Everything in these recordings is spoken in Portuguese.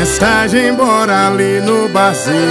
mensagem, bora ali no barzinho.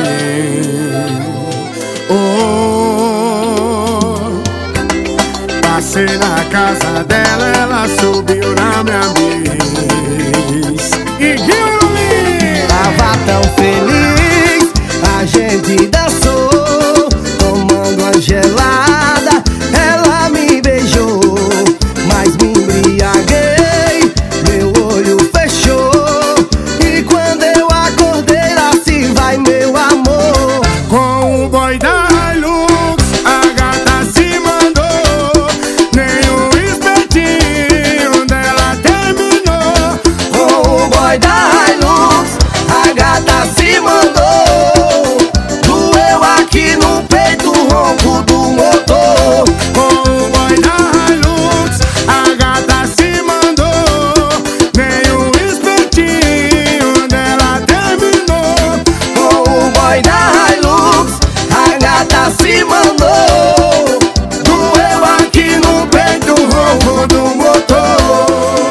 Oh, passei na casa dela, ela subiu na minha miss. E Guilherme tava tão feliz, a gente dançou, tomando uma gelada. Ela me beijou, mas me embriaguei, meu olho fechou. E quando eu acordei, lá se vai meu amor. com o boy da Hilux, a gata se mandou. Nem o espetinho dela terminou. Com o boy da Hilux, a gata se mandou. Doeu aqui no peito o ronco do motor. Com o boy da Hilux, a gata se mandou. Nem o espetinho dela terminou. Com o boy da Hilux, a gata se mandou. Doeu aqui no peito o ronco do motor.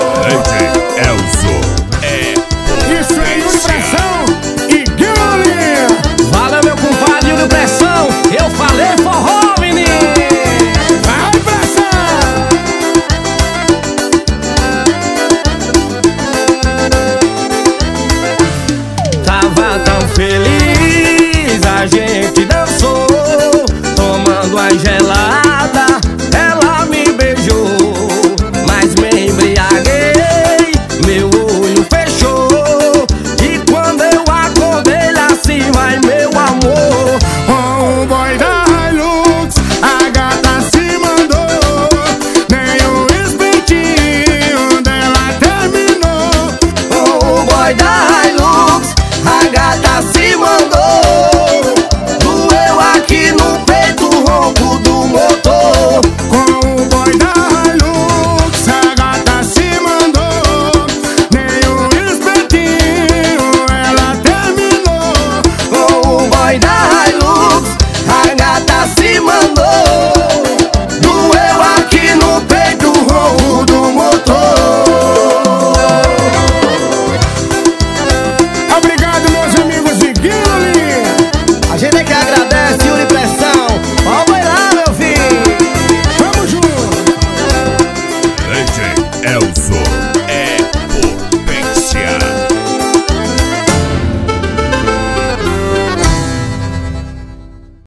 Isso é Yuri Pressão e Guilherme. Valeu, meu compadre Yuri Pressão. Eu falei forró, menino. Vai, Pressão! Tava tão feliz, a gente dançou, tomando a gelada. Ela me beijou, mas me embriaguei, meu olho fechou. E quando eu acordei, lá se vai meu amor. Com o boy da Hilux, a gata se mandou. Nem o espetinho dela terminou. Com o boy da Hilux, a gata se mandou.